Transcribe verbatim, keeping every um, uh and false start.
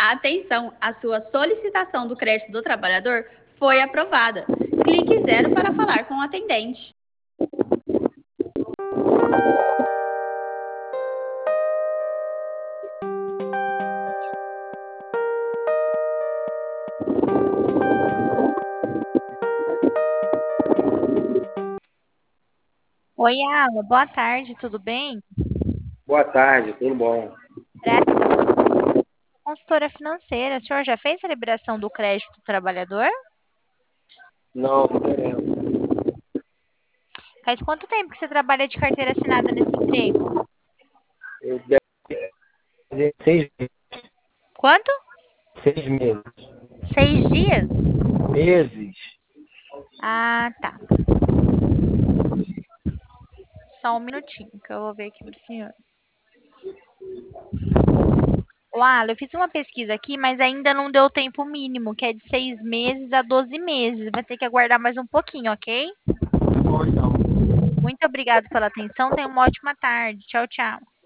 Atenção, a sua solicitação do crédito do trabalhador foi aprovada. Clique zero para falar com o atendente. Oi, Alan, boa tarde, tudo bem? Boa tarde, tudo bom? Consultora financeira, o senhor já fez a liberação do crédito do trabalhador? Não, tô querendo. Faz quanto tempo que você trabalha de carteira assinada nesse emprego? Eu devo fazer seis, Quanto? seis meses. Seis dias? Meses? Ah, tá. Só um minutinho que eu vou ver aqui pro senhor. Ô, Alan, eu fiz uma pesquisa aqui, mas ainda não deu o tempo mínimo, que é de seis meses a doze meses. Vai ter que aguardar mais um pouquinho, ok? Bom, então. Muito obrigada pela atenção. Tenha uma ótima tarde. Tchau, tchau.